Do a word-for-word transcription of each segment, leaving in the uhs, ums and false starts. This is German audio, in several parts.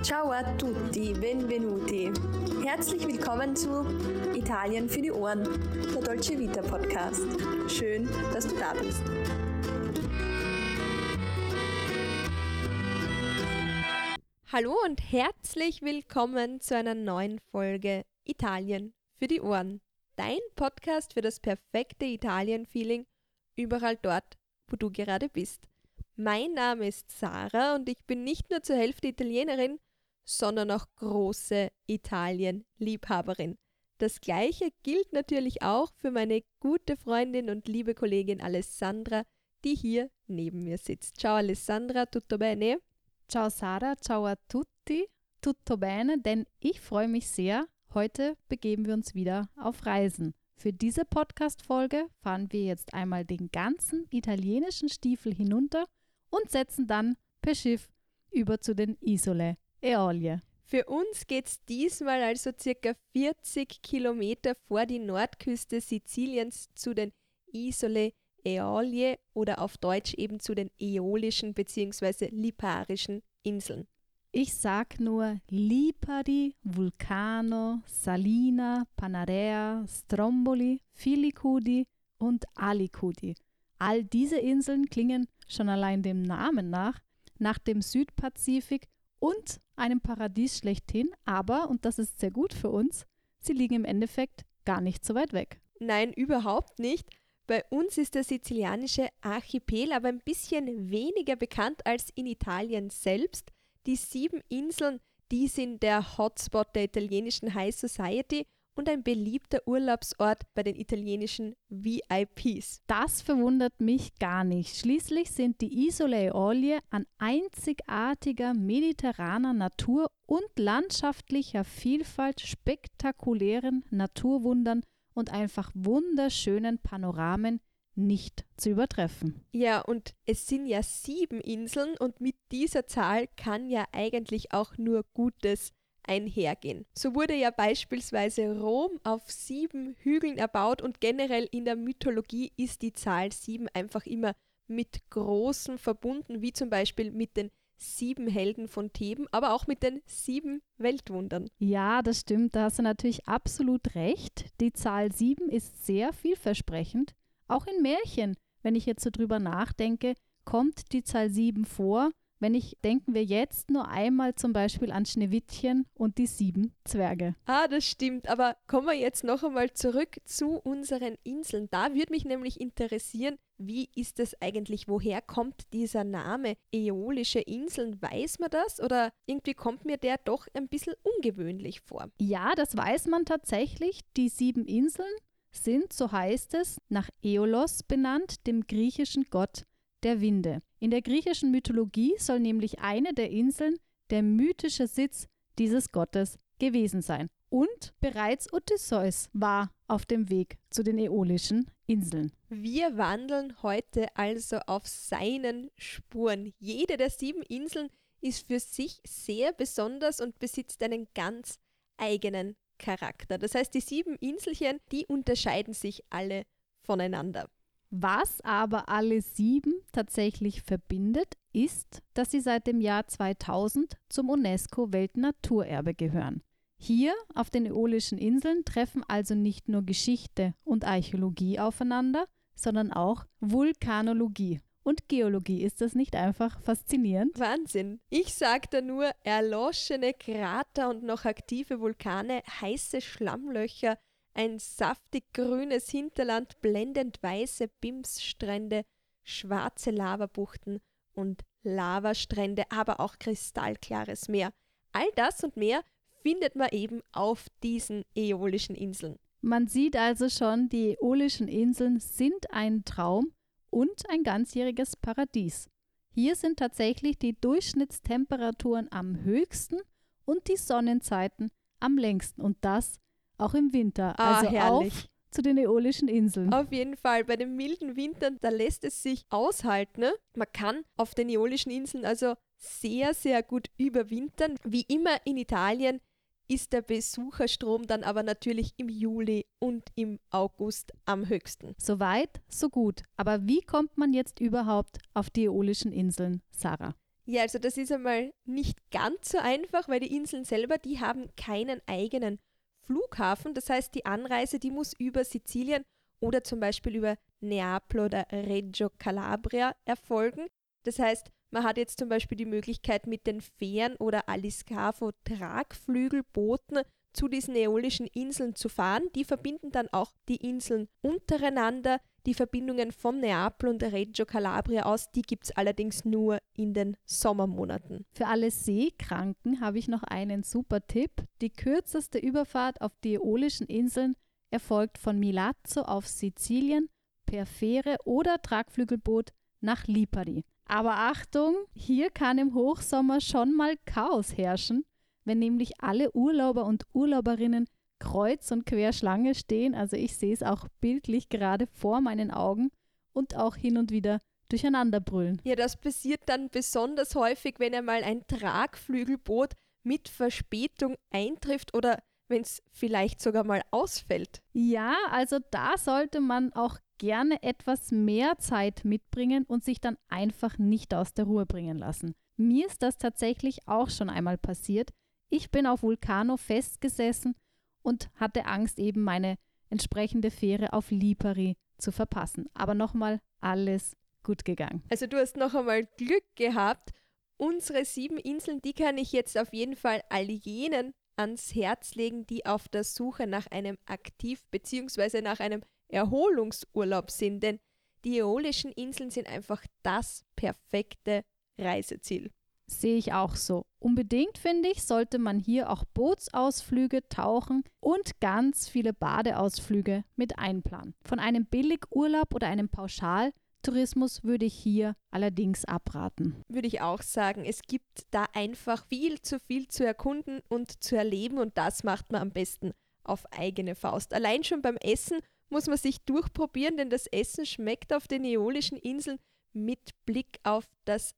Ciao a tutti, benvenuti. Herzlich willkommen zu Italien für die Ohren, der Dolce Vita Podcast. Schön, dass du da bist. Hallo und herzlich willkommen zu einer neuen Folge Italien für die Ohren. Dein Podcast für das perfekte Italien-Feeling überall dort, wo du gerade bist. Mein Name ist Sarah und ich bin nicht nur zur Hälfte Italienerin, sondern auch große Italien-Liebhaberin. Das Gleiche gilt natürlich auch für meine gute Freundin und liebe Kollegin Alessandra, die hier neben mir sitzt. Ciao Alessandra, tutto bene? Ciao Sarah, ciao a tutti, tutto bene, denn ich freue mich sehr. Heute begeben wir uns wieder auf Reisen. Für diese Podcast-Folge fahren wir jetzt einmal den ganzen italienischen Stiefel hinunter und setzen dann per Schiff über zu den Isole Eolie. Für uns geht es diesmal also circa vierzig Kilometer vor die Nordküste Siziliens zu den Isole Eolie oder auf Deutsch eben zu den Äolischen bzw. Liparischen Inseln. Ich sag nur Lipari, Vulcano, Salina, Panarea, Stromboli, Filicudi und Alicudi. All diese Inseln klingen schon allein dem Namen nach, nach dem Südpazifik und einem Paradies schlechthin, aber, und das ist sehr gut für uns, sie liegen im Endeffekt gar nicht so weit weg. Nein, überhaupt nicht. Bei uns ist der sizilianische Archipel aber ein bisschen weniger bekannt als in Italien selbst. Die sieben Inseln, die sind der Hotspot der italienischen High Society und ein beliebter Urlaubsort bei den italienischen V I Ps. Das verwundert mich gar nicht. Schließlich sind die Isole Eolie an einzigartiger mediterraner Natur und landschaftlicher Vielfalt, spektakulären Naturwundern und einfach wunderschönen Panoramen nicht zu übertreffen. Ja, und es sind ja sieben Inseln und mit dieser Zahl kann ja eigentlich auch nur Gutes einhergehen. So wurde ja beispielsweise Rom auf sieben Hügeln erbaut und generell in der Mythologie ist die Zahl sieben einfach immer mit Großen verbunden, wie zum Beispiel mit den sieben Helden von Theben, aber auch mit den sieben Weltwundern. Ja, das stimmt, da hast du natürlich absolut recht. Die Zahl sieben ist sehr vielversprechend. Auch in Märchen, wenn ich jetzt so drüber nachdenke, kommt die Zahl sieben vor. Wenn ich, denken wir jetzt nur einmal zum Beispiel an Schneewittchen und die sieben Zwerge. Ah, das stimmt, aber kommen wir jetzt noch einmal zurück zu unseren Inseln. Da würde mich nämlich interessieren, wie ist es eigentlich, woher kommt dieser Name Äolische Inseln? Weiß man das oder irgendwie kommt mir der doch ein bisschen ungewöhnlich vor? Ja, das weiß man tatsächlich. Die sieben Inseln sind, so heißt es, nach Äolos benannt, dem griechischen Gott der Winde. In der griechischen Mythologie soll nämlich eine der Inseln der mythische Sitz dieses Gottes gewesen sein. Und bereits Odysseus war auf dem Weg zu den Äolischen Inseln. Wir wandeln heute also auf seinen Spuren. Jede der sieben Inseln ist für sich sehr besonders und besitzt einen ganz eigenen Charakter. Das heißt, die sieben Inselchen, die unterscheiden sich alle voneinander. Was aber alle sieben tatsächlich verbindet, ist, dass sie seit dem Jahr zweitausend zum UNESCO-Weltnaturerbe gehören. Hier auf den Äolischen Inseln treffen also nicht nur Geschichte und Archäologie aufeinander, sondern auch Vulkanologie. Und Geologie, ist das nicht einfach faszinierend? Wahnsinn! Ich sag da nur erloschene Krater und noch aktive Vulkane, heiße Schlammlöcher, ein saftig grünes Hinterland, blendend weiße Bimsstrände, schwarze Lavabuchten und Lavastrände, aber auch kristallklares Meer. All das und mehr findet man eben auf diesen Äolischen Inseln. Man sieht also schon, die Äolischen Inseln sind ein Traum und ein ganzjähriges Paradies. Hier sind tatsächlich die Durchschnittstemperaturen am höchsten und die Sonnenzeiten am längsten und das auch im Winter. Ah, also herrlich. Auf zu den Äolischen Inseln. Auf jeden Fall, bei den milden Wintern, da lässt es sich aushalten. Ne? Man kann auf den Äolischen Inseln also sehr, sehr gut überwintern. Wie immer in Italien ist der Besucherstrom dann aber natürlich im Juli und im August am höchsten. So weit, so gut. Aber wie kommt man jetzt überhaupt auf die Äolischen Inseln, Sarah? Ja, also das ist einmal nicht ganz so einfach, weil die Inseln selber, die haben keinen eigenen Flughafen. Das heißt, die Anreise, die muss über Sizilien oder zum Beispiel über Neapel oder Reggio Calabria erfolgen. Das heißt, man hat jetzt zum Beispiel die Möglichkeit, mit den Fähren oder Aliscafo-Tragflügelbooten zu diesen äolischen Inseln zu fahren. Die verbinden dann auch die Inseln untereinander. Die Verbindungen von Neapel und Reggio Calabria aus, die gibt es allerdings nur in den Sommermonaten. Für alle Seekranken habe ich noch einen super Tipp. Die kürzeste Überfahrt auf die äolischen Inseln erfolgt von Milazzo auf Sizilien per Fähre oder Tragflügelboot nach Lipari. Aber Achtung, hier kann im Hochsommer schon mal Chaos herrschen, wenn nämlich alle Urlauber und Urlauberinnen kreuz und quer Schlange stehen. Also ich sehe es auch bildlich gerade vor meinen Augen und auch hin und wieder durcheinander brüllen. Ja, das passiert dann besonders häufig, wenn einmal ein Tragflügelboot mit Verspätung eintrifft oder wenn es vielleicht sogar mal ausfällt. Ja, also da sollte man auch gerne etwas mehr Zeit mitbringen und sich dann einfach nicht aus der Ruhe bringen lassen. Mir ist das tatsächlich auch schon einmal passiert. Ich bin auf Vulcano festgesessen und hatte Angst, eben meine entsprechende Fähre auf Lipari zu verpassen. Aber nochmal, alles gut gegangen. Also du hast noch einmal Glück gehabt. Unsere sieben Inseln, die kann ich jetzt auf jeden Fall all jenen ans Herz legen, die auf der Suche nach einem Aktiv- bzw. nach einem Erholungsurlaub sind. Denn die äolischen Inseln sind einfach das perfekte Reiseziel. Sehe ich auch so. Unbedingt, finde ich, sollte man hier auch Bootsausflüge, Tauchen und ganz viele Badeausflüge mit einplanen. Von einem Billigurlaub oder einem Pauschaltourismus würde ich hier allerdings abraten. Würde ich auch sagen, es gibt da einfach viel zu viel zu erkunden und zu erleben und das macht man am besten auf eigene Faust. Allein schon beim Essen muss man sich durchprobieren, denn das Essen schmeckt auf den äolischen Inseln mit Blick auf das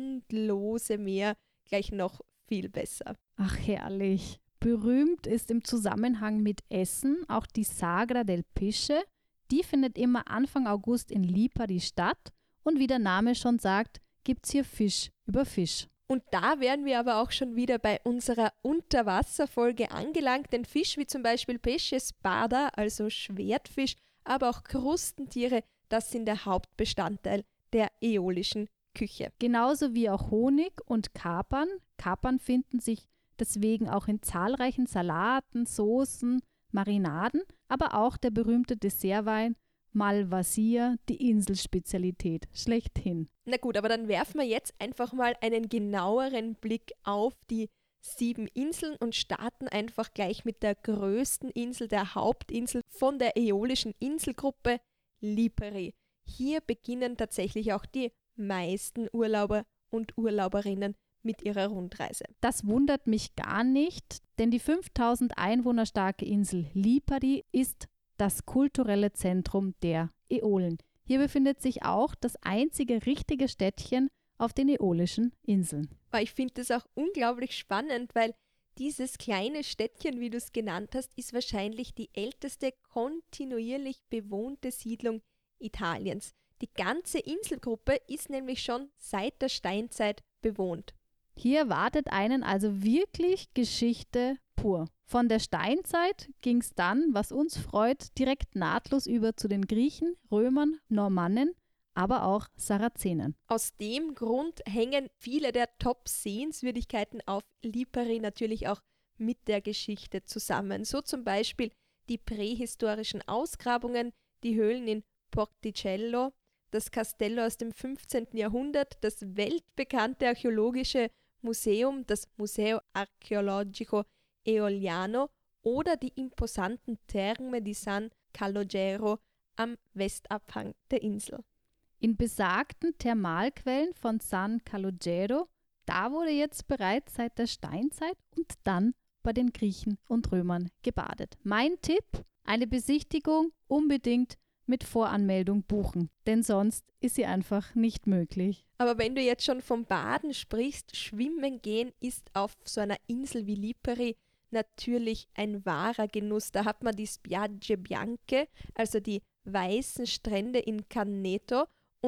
endlose Meer gleich noch viel besser. Ach herrlich. Berühmt ist im Zusammenhang mit Essen auch die Sagra del Pesce. Die findet immer Anfang August in Lipari statt und wie der Name schon sagt, gibt es hier Fisch über Fisch. Und da wären wir aber auch schon wieder bei unserer Unterwasserfolge angelangt, denn Fisch wie zum Beispiel Pesce spada, also Schwertfisch, aber auch Krustentiere, das sind der Hauptbestandteil der äolischen Küche. Genauso wie auch Honig und Kapern. Kapern finden sich deswegen auch in zahlreichen Salaten, Soßen, Marinaden, aber auch der berühmte Dessertwein Malvasia, die Inselspezialität schlechthin. Na gut, aber dann werfen wir jetzt einfach mal einen genaueren Blick auf die sieben Inseln und starten einfach gleich mit der größten Insel, der Hauptinsel von der äolischen Inselgruppe, Lipari. Hier beginnen tatsächlich auch die meisten Urlauber und Urlauberinnen mit ihrer Rundreise. Das wundert mich gar nicht, denn die fünftausend Einwohner starke Insel Lipari ist das kulturelle Zentrum der Äolen. Hier befindet sich auch das einzige richtige Städtchen auf den äolischen Inseln. Aber ich finde das auch unglaublich spannend, weil dieses kleine Städtchen, wie du es genannt hast, ist wahrscheinlich die älteste kontinuierlich bewohnte Siedlung Italiens. Die ganze Inselgruppe ist nämlich schon seit der Steinzeit bewohnt. Hier erwartet einen also wirklich Geschichte pur. Von der Steinzeit ging es dann, was uns freut, direkt nahtlos über zu den Griechen, Römern, Normannen, aber auch Sarazenen. Aus dem Grund hängen viele der Top-Sehenswürdigkeiten auf Lipari natürlich auch mit der Geschichte zusammen. So zum Beispiel die prähistorischen Ausgrabungen, die Höhlen in Porticello, das Castello aus dem fünfzehnten Jahrhundert, das weltbekannte archäologische Museum, das Museo Archeologico Eoliano oder die imposanten Terme di San Calogero am Westabhang der Insel. In besagten Thermalquellen von San Calogero, da wurde jetzt bereits seit der Steinzeit und dann bei den Griechen und Römern gebadet. Mein Tipp, eine Besichtigung unbedingt mit Voranmeldung buchen, denn sonst ist sie einfach nicht möglich. Aber wenn du jetzt schon vom Baden sprichst, schwimmen gehen ist auf so einer Insel wie Lipari natürlich ein wahrer Genuss. Da hat man die Spiagge Bianche, also die weißen Strände in Canneto und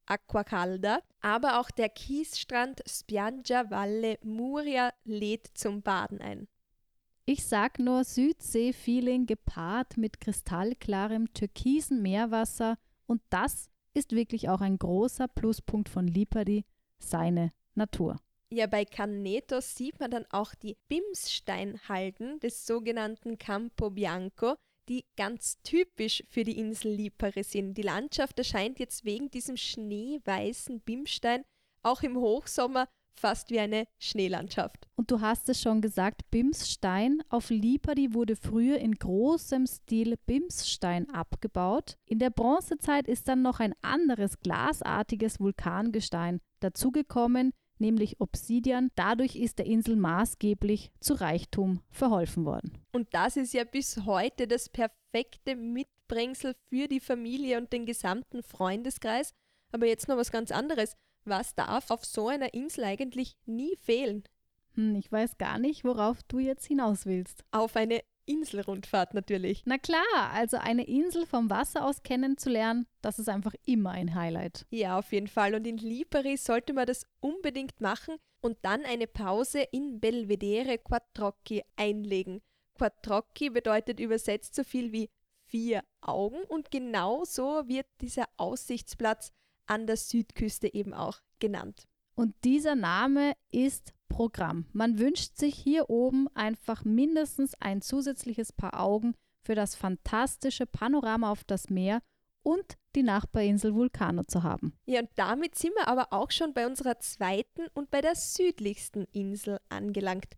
Acqua Calda, aber auch der Kiesstrand Spiaggia Valle Muria lädt zum Baden ein. Ich sag nur Südsee-Feeling gepaart mit kristallklarem türkisen Meerwasser und das ist wirklich auch ein großer Pluspunkt von Lipari, seine Natur. Ja, bei Canneto sieht man dann auch die Bimssteinhalden des sogenannten Campo Bianco, die ganz typisch für die Insel Lipari sind. Die Landschaft erscheint jetzt wegen diesem schneeweißen Bimsstein auch im Hochsommer fast wie eine Schneelandschaft. Und du hast es schon gesagt, Bimsstein. Auf Lipari wurde früher in großem Stil Bimsstein abgebaut. In der Bronzezeit ist dann noch ein anderes glasartiges Vulkangestein dazugekommen, nämlich Obsidian. Dadurch ist der Insel maßgeblich zu Reichtum verholfen worden. Und das ist ja bis heute das perfekte Mitbringsel für die Familie und den gesamten Freundeskreis. Aber jetzt noch was ganz anderes. Was darf auf so einer Insel eigentlich nie fehlen? Hm, ich weiß gar nicht, worauf du jetzt hinaus willst. Auf eine Inselrundfahrt natürlich. Na klar, also eine Insel vom Wasser aus kennenzulernen, das ist einfach immer ein Highlight. Ja, auf jeden Fall. Und in Lipari sollte man das unbedingt machen und dann eine Pause in Belvedere Quattrocchi einlegen. Quattrocchi bedeutet übersetzt so viel wie vier Augen und genau so wird dieser Aussichtsplatz an der Südküste eben auch genannt. Und dieser Name ist Programm. Man wünscht sich hier oben einfach mindestens ein zusätzliches Paar Augen für das fantastische Panorama auf das Meer und die Nachbarinsel Vulcano zu haben. Ja, und damit sind wir aber auch schon bei unserer zweiten und bei der südlichsten Insel angelangt,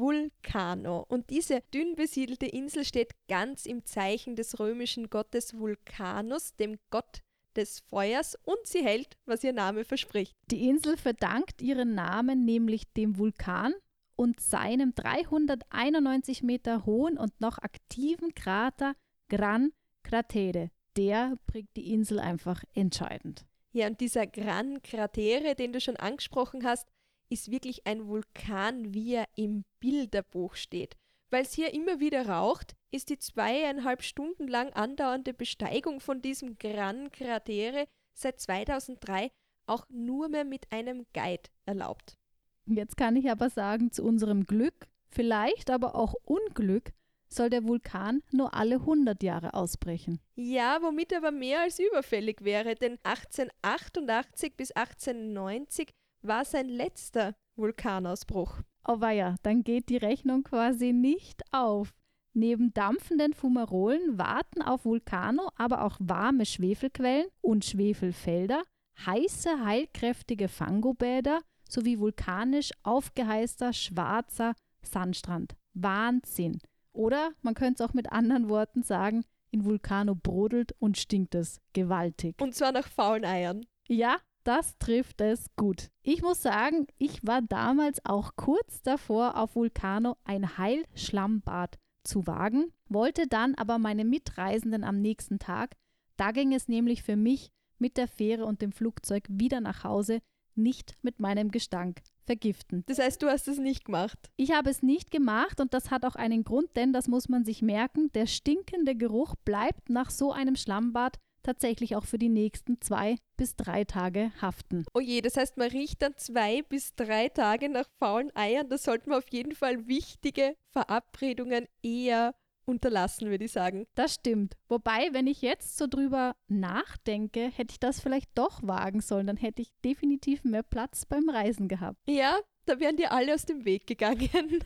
Vulcano. Und diese dünn besiedelte Insel steht ganz im Zeichen des römischen Gottes Vulcanus, dem Gott des Feuers, und sie hält, was ihr Name verspricht. Die Insel verdankt ihren Namen nämlich dem Vulkan und seinem dreihunderteinundneunzig Meter hohen und noch aktiven Krater Gran Cratere. Der prägt die Insel einfach entscheidend. Ja, und dieser Gran Cratere, den du schon angesprochen hast, ist wirklich ein Vulkan, wie er im Bilderbuch steht. Weil es hier immer wieder raucht, ist die zweieinhalb Stunden lang andauernde Besteigung von diesem Gran Cratere seit zweitausenddrei auch nur mehr mit einem Guide erlaubt. Jetzt kann ich aber sagen, zu unserem Glück, vielleicht aber auch Unglück, soll der Vulkan nur alle hundert Jahre ausbrechen. Ja, womit aber mehr als überfällig wäre, denn achtzehnhundertachtundachtzig bis achtzehnhundertneunzig war sein letzter Vulkanausbruch. Oh weia, dann geht die Rechnung quasi nicht auf. Neben dampfenden Fumarolen warten auf Vulcano aber auch warme Schwefelquellen und Schwefelfelder, heiße, heilkräftige Fangobäder sowie vulkanisch aufgeheißter schwarzer Sandstrand. Wahnsinn! Oder man könnte es auch mit anderen Worten sagen, in Vulcano brodelt und stinkt es gewaltig. Und zwar nach faulen Eiern. Ja, das trifft es gut. Ich muss sagen, ich war damals auch kurz davor, auf Vulcano ein Heilschlammbad zu wagen, wollte dann aber meine Mitreisenden am nächsten Tag, da ging es nämlich für mich mit der Fähre und dem Flugzeug wieder nach Hause, nicht mit meinem Gestank vergiften. Das heißt, du hast es nicht gemacht? Ich habe es nicht gemacht und das hat auch einen Grund, denn das muss man sich merken, der stinkende Geruch bleibt nach so einem Schlammbad tatsächlich auch für die nächsten zwei bis drei Tage haften. Oh je, das heißt, man riecht dann zwei bis drei Tage nach faulen Eiern. Da sollten wir auf jeden Fall wichtige Verabredungen eher unterlassen, würde ich sagen. Das stimmt. Wobei, wenn ich jetzt so drüber nachdenke, hätte ich das vielleicht doch wagen sollen. Dann hätte ich definitiv mehr Platz beim Reisen gehabt. Ja, da wären dir alle aus dem Weg gegangen.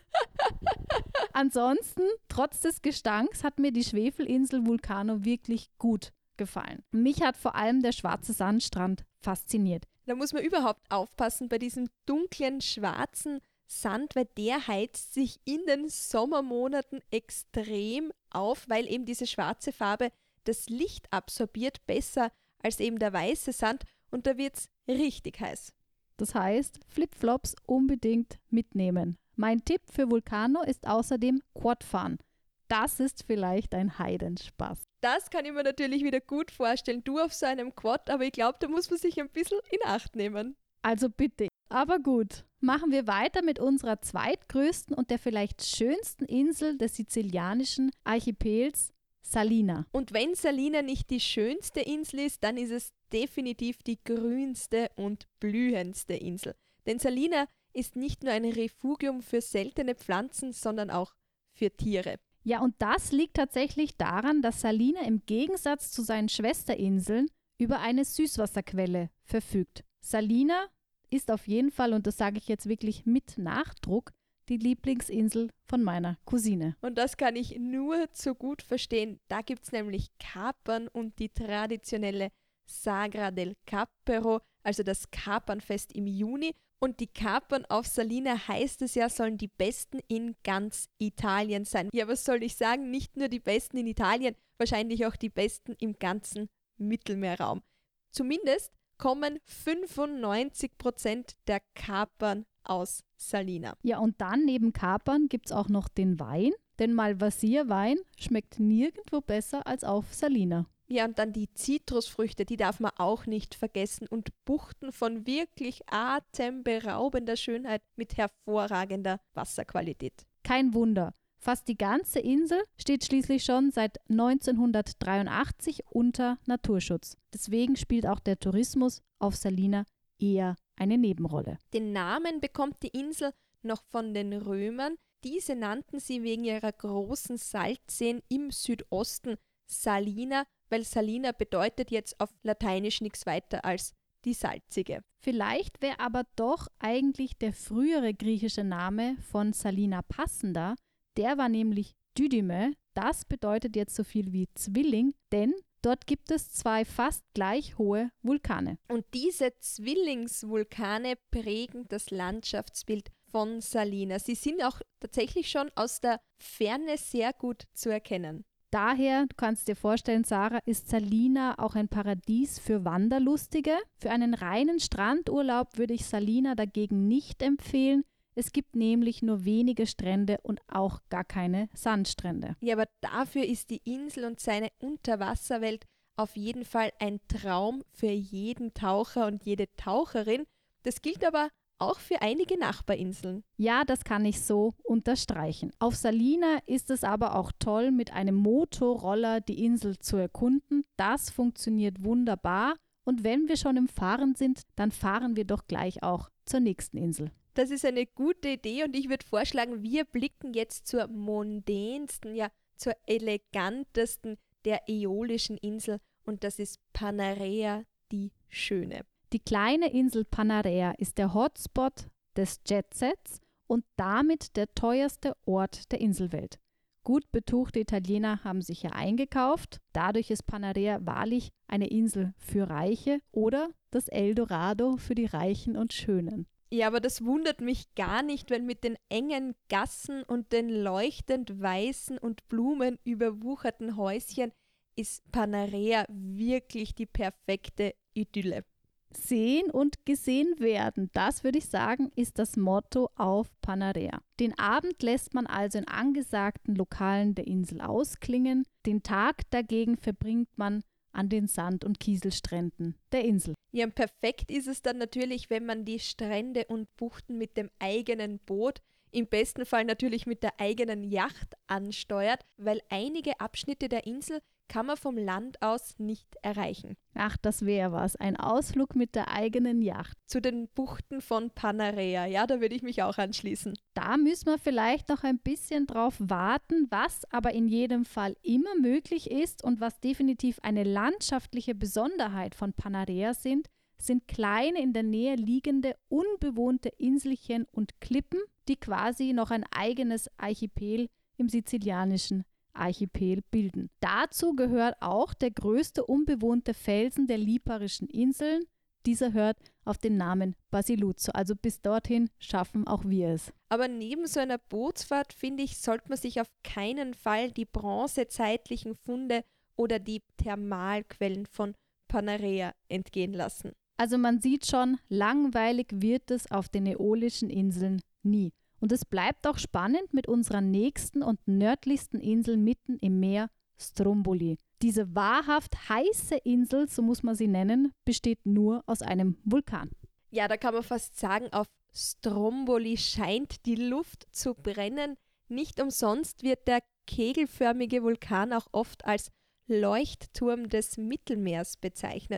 Ansonsten, trotz des Gestanks, hat mir die Schwefelinsel Vulcano wirklich gut gefallen. Mich hat vor allem der schwarze Sandstrand fasziniert. Da muss man überhaupt aufpassen bei diesem dunklen, schwarzen Sand, weil der heizt sich in den Sommermonaten extrem auf, weil eben diese schwarze Farbe das Licht absorbiert, besser als eben der weiße Sand, und da wird es richtig heiß. Das heißt, Flipflops unbedingt mitnehmen. Mein Tipp für Vulcano ist außerdem Quadfahren. Das ist vielleicht ein Heidenspaß. Das kann ich mir natürlich wieder gut vorstellen, du auf so einem Quad, aber ich glaube, da muss man sich ein bisschen in Acht nehmen. Also bitte. Aber gut, machen wir weiter mit unserer zweitgrößten und der vielleicht schönsten Insel des sizilianischen Archipels, Salina. Und wenn Salina nicht die schönste Insel ist, dann ist es definitiv die grünste und blühendste Insel. Denn Salina ist nicht nur ein Refugium für seltene Pflanzen, sondern auch für Tiere. Ja, und das liegt tatsächlich daran, dass Salina im Gegensatz zu seinen Schwesterinseln über eine Süßwasserquelle verfügt. Salina ist auf jeden Fall, und das sage ich jetzt wirklich mit Nachdruck, die Lieblingsinsel von meiner Cousine. Und das kann ich nur zu gut verstehen. Da gibt es nämlich Kapern und die traditionelle Sagra del Cappero, also das Kapernfest im Juni. Und die Kapern auf Salina, heißt es ja, sollen die besten in ganz Italien sein. Ja, was soll ich sagen? Nicht nur die besten in Italien, wahrscheinlich auch die besten im ganzen Mittelmeerraum. Zumindest kommen fünfundneunzig Prozent der Kapern aus Salina. Ja, und dann neben Kapern gibt es auch noch den Wein, denn Malvasierwein schmeckt nirgendwo besser als auf Salina. Ja, und dann die Zitrusfrüchte, die darf man auch nicht vergessen und Buchten von wirklich atemberaubender Schönheit mit hervorragender Wasserqualität. Kein Wunder. Fast die ganze Insel steht schließlich schon seit neunzehnhundertdreiundachtzig unter Naturschutz. Deswegen spielt auch der Tourismus auf Salina eher eine Nebenrolle. Den Namen bekommt die Insel noch von den Römern. Diese nannten sie wegen ihrer großen Salzseen im Südosten Salina, weil Salina bedeutet jetzt auf Lateinisch nichts weiter als die salzige. Vielleicht wäre aber doch eigentlich der frühere griechische Name von Salina passender. Der war nämlich Didyme. Das bedeutet jetzt so viel wie Zwilling, denn dort gibt es zwei fast gleich hohe Vulkane. Und diese Zwillingsvulkane prägen das Landschaftsbild von Salina. Sie sind auch tatsächlich schon aus der Ferne sehr gut zu erkennen. Daher, du kannst dir vorstellen, Sarah, ist Salina auch ein Paradies für Wanderlustige. Für einen reinen Strandurlaub würde ich Salina dagegen nicht empfehlen. Es gibt nämlich nur wenige Strände und auch gar keine Sandstrände. Ja, aber dafür ist die Insel und seine Unterwasserwelt auf jeden Fall ein Traum für jeden Taucher und jede Taucherin. Das gilt aber auch für einige Nachbarinseln. Ja, das kann ich so unterstreichen. Auf Salina ist es aber auch toll, mit einem Motorroller die Insel zu erkunden. Das funktioniert wunderbar. Und wenn wir schon im Fahren sind, dann fahren wir doch gleich auch zur nächsten Insel. Das ist eine gute Idee und ich würde vorschlagen, wir blicken jetzt zur mondänsten, ja zur elegantesten der äolischen Insel und das ist Panarea, die Schöne. Die kleine Insel Panarea ist der Hotspot des Jetsets und damit der teuerste Ort der Inselwelt. Gut betuchte Italiener haben sich hier eingekauft. Dadurch ist Panarea wahrlich eine Insel für Reiche oder das Eldorado für die Reichen und Schönen. Ja, aber das wundert mich gar nicht, weil mit den engen Gassen und den leuchtend weißen und Blumen überwucherten Häuschen ist Panarea wirklich die perfekte Idylle. Sehen und gesehen werden, das würde ich sagen, ist das Motto auf Panarea. Den Abend lässt man also in angesagten Lokalen der Insel ausklingen, den Tag dagegen verbringt man an den Sand- und Kieselstränden der Insel. Ja, perfekt ist es dann natürlich, wenn man die Strände und Buchten mit dem eigenen Boot, im besten Fall natürlich mit der eigenen Yacht ansteuert, weil einige Abschnitte der Insel kann man vom Land aus nicht erreichen. Ach, das wäre was. Ein Ausflug mit der eigenen Yacht. Zu den Buchten von Panarea, ja, da würde ich mich auch anschließen. Da müssen wir vielleicht noch ein bisschen drauf warten, was aber in jedem Fall immer möglich ist und was definitiv eine landschaftliche Besonderheit von Panarea sind, sind kleine in der Nähe liegende, unbewohnte Inselchen und Klippen, die quasi noch ein eigenes Archipel im sizilianischen Archipel bilden. Dazu gehört auch der größte unbewohnte Felsen der Liparischen Inseln. Dieser hört auf den Namen Basiluzzo. Also bis dorthin schaffen auch wir es. Aber neben so einer Bootsfahrt, finde ich, sollte man sich auf keinen Fall die bronzezeitlichen Funde oder die Thermalquellen von Panarea entgehen lassen. Also man sieht schon, langweilig wird es auf den äolischen Inseln nie. Und es bleibt auch spannend mit unserer nächsten und nördlichsten Insel mitten im Meer, Stromboli. Diese wahrhaft heiße Insel, so muss man sie nennen, besteht nur aus einem Vulkan. Ja, da kann man fast sagen, auf Stromboli scheint die Luft zu brennen. Nicht umsonst wird der kegelförmige Vulkan auch oft als Leuchtturm des Mittelmeers bezeichnet.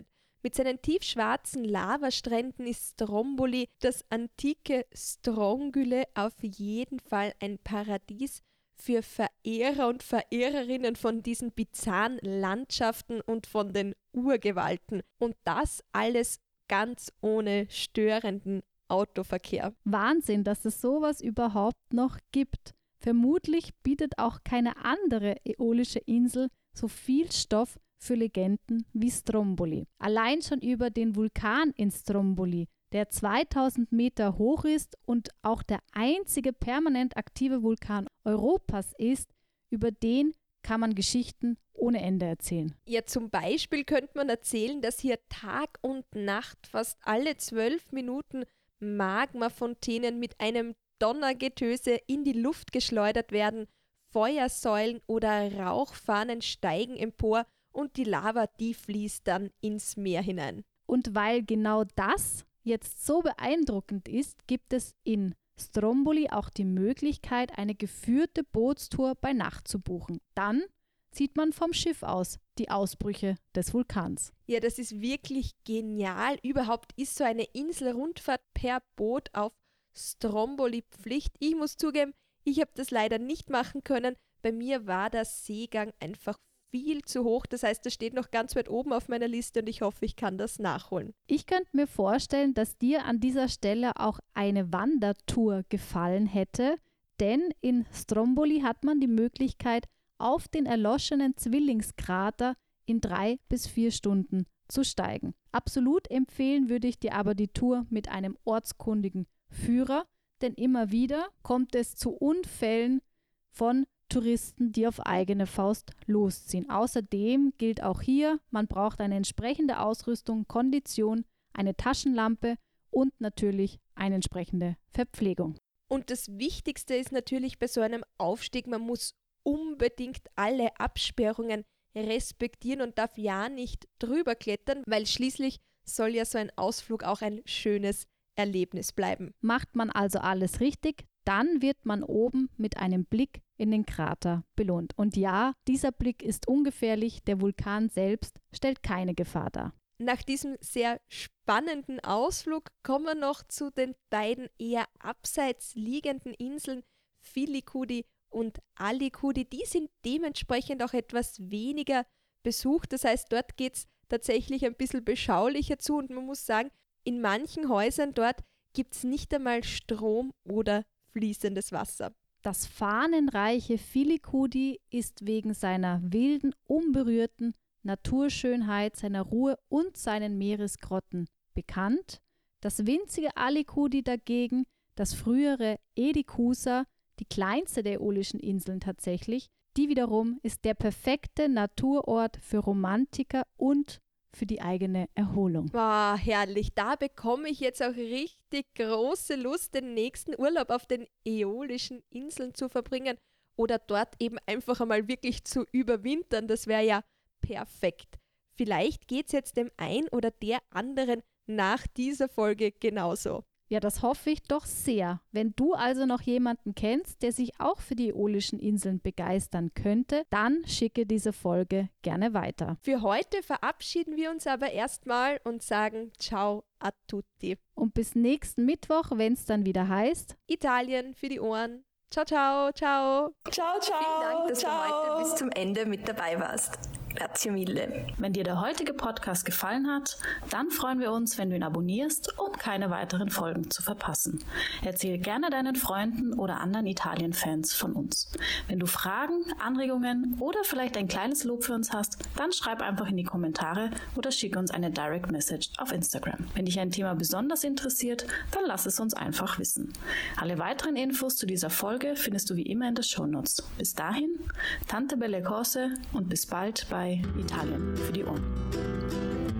Mit seinen tiefschwarzen Lavastränden ist Stromboli, das antike Strongyle, auf jeden Fall ein Paradies für Verehrer und Verehrerinnen von diesen bizarren Landschaften und von den Urgewalten. Und das alles ganz ohne störenden Autoverkehr. Wahnsinn, dass es sowas überhaupt noch gibt. Vermutlich bietet auch keine andere äolische Insel so viel Stoff für Legenden wie Stromboli. Allein schon über den Vulkan in Stromboli, der zweitausend Meter hoch ist und auch der einzige permanent aktive Vulkan Europas ist, über den kann man Geschichten ohne Ende erzählen. Ja, zum Beispiel könnte man erzählen, dass hier Tag und Nacht fast alle zwölf Minuten Magmafontänen mit einem Donnergetöse in die Luft geschleudert werden, Feuersäulen oder Rauchfahnen steigen empor und die Lava, die fließt dann ins Meer hinein. Und weil genau das jetzt so beeindruckend ist, gibt es in Stromboli auch die Möglichkeit, eine geführte Bootstour bei Nacht zu buchen. Dann sieht man vom Schiff aus die Ausbrüche des Vulkans. Ja, das ist wirklich genial. Überhaupt ist so eine Inselrundfahrt per Boot auf Stromboli Pflicht. Ich muss zugeben, ich habe das leider nicht machen können. Bei mir war der Seegang einfach viel zu hoch. Das heißt, das steht noch ganz weit oben auf meiner Liste und ich hoffe, ich kann das nachholen. Ich könnte mir vorstellen, dass dir an dieser Stelle auch eine Wandertour gefallen hätte, denn in Stromboli hat man die Möglichkeit, auf den erloschenen Zwillingskrater in drei bis vier Stunden zu steigen. Absolut empfehlen würde ich dir aber die Tour mit einem ortskundigen Führer, denn immer wieder kommt es zu Unfällen von Touristen, die auf eigene Faust losziehen. Außerdem gilt auch hier, man braucht eine entsprechende Ausrüstung, Kondition, eine Taschenlampe und natürlich eine entsprechende Verpflegung. Und das Wichtigste ist natürlich bei so einem Aufstieg, man muss unbedingt alle Absperrungen respektieren und darf ja nicht drüber klettern, weil schließlich soll ja so ein Ausflug auch ein schönes Erlebnis bleiben. Macht man also alles richtig, dann wird man oben mit einem Blick in den Krater belohnt. Und ja, dieser Blick ist ungefährlich, der Vulkan selbst stellt keine Gefahr dar. Nach diesem sehr spannenden Ausflug kommen wir noch zu den beiden eher abseits liegenden Inseln Filicudi und Alicudi. Die sind dementsprechend auch etwas weniger besucht. Das heißt, dort geht es tatsächlich ein bisschen beschaulicher zu und man muss sagen, in manchen Häusern dort gibt es nicht einmal Strom oder fließendes Wasser. Das fahnenreiche Filicudi ist wegen seiner wilden, unberührten Naturschönheit, seiner Ruhe und seinen Meeresgrotten bekannt. Das winzige Alicudi dagegen, das frühere Edikusa, die kleinste der äolischen Inseln tatsächlich, die wiederum ist der perfekte Naturort für Romantiker und für die eigene Erholung. Wow, herrlich. Da bekomme ich jetzt auch richtig große Lust, den nächsten Urlaub auf den äolischen Inseln zu verbringen oder dort eben einfach einmal wirklich zu überwintern. Das wäre ja perfekt. Vielleicht geht es jetzt dem einen oder der anderen nach dieser Folge genauso. Ja, das hoffe ich doch sehr. Wenn du also noch jemanden kennst, der sich auch für die äolischen Inseln begeistern könnte, dann schicke diese Folge gerne weiter. Für heute verabschieden wir uns aber erstmal und sagen Ciao a tutti. Und bis nächsten Mittwoch, wenn es dann wieder heißt Italien für die Ohren. Ciao, ciao, ciao. Ciao, ciao. Vielen Dank, dass ciao. du heute bis zum Ende mit dabei warst. Grazie mille. Wenn dir der heutige Podcast gefallen hat, dann freuen wir uns, wenn du ihn abonnierst, um keine weiteren Folgen zu verpassen. Erzähl gerne deinen Freunden oder anderen Italien-Fans von uns. Wenn du Fragen, Anregungen oder vielleicht ein kleines Lob für uns hast, dann schreib einfach in die Kommentare oder schicke uns eine Direct Message auf Instagram. Wenn dich ein Thema besonders interessiert, dann lass es uns einfach wissen. Alle weiteren Infos zu dieser Folge findest du wie immer in den Shownotes. Bis dahin, tante belle cose und bis bald bei Italien für die Ohren.